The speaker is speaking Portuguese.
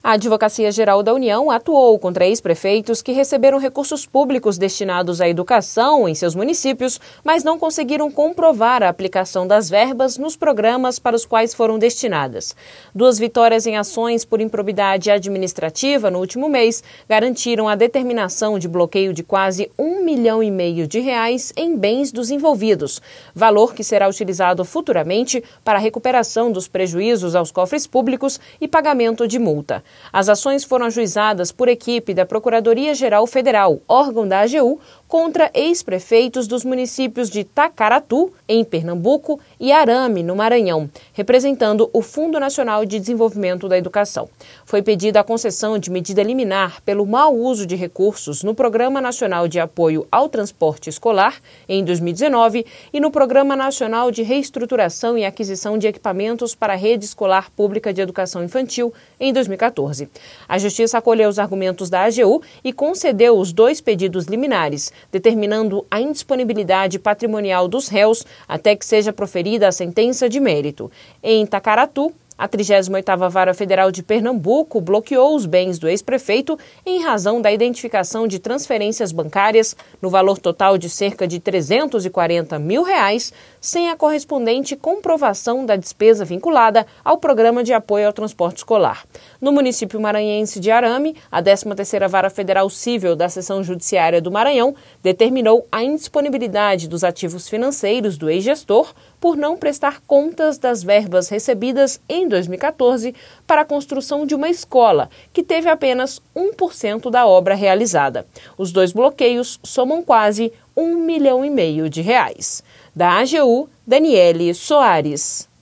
A Advocacia Geral da União atuou contra ex-prefeitos que receberam recursos públicos destinados à educação em seus municípios, mas não conseguiram comprovar a aplicação das verbas nos programas para os quais foram destinadas. 2 vitórias em ações por improbidade administrativa no último mês garantiram a determinação de bloqueio de quase R$1,5 milhão em bens dos envolvidos, valor que será utilizado futuramente para a recuperação dos prejuízos aos cofres públicos e pagamento de multa. As ações foram ajuizadas por equipe da Procuradoria-Geral Federal, órgão da AGU, contra ex-prefeitos dos municípios de Tacaratu, em Pernambuco, e Arame, no Maranhão, representando o Fundo Nacional de Desenvolvimento da Educação. Foi pedida a concessão de medida liminar pelo mau uso de recursos no Programa Nacional de Apoio ao Transporte Escolar, em 2019, e no Programa Nacional de Reestruturação e Aquisição de Equipamentos para a Rede Escolar Pública de Educação Infantil, em 2014. A Justiça acolheu os argumentos da AGU e concedeu os 2 pedidos liminares, determinando a indisponibilidade patrimonial dos réus até que seja proferida a sentença de mérito. Em Tacaratu, a 38ª Vara Federal de Pernambuco bloqueou os bens do ex-prefeito em razão da identificação de transferências bancárias no valor total de cerca de R$340 mil, sem a correspondente comprovação da despesa vinculada ao Programa de Apoio ao Transporte Escolar. No município maranhense de Arame, a 13ª Vara Federal Cível da Seção Judiciária do Maranhão determinou a indisponibilidade dos ativos financeiros do ex-gestor por não prestar contas das verbas recebidas em 2014 para a construção de uma escola, que teve apenas 1% da obra realizada. Os 2 bloqueios somam quase R$1,5 milhão. Da AGU, Daniele Soares.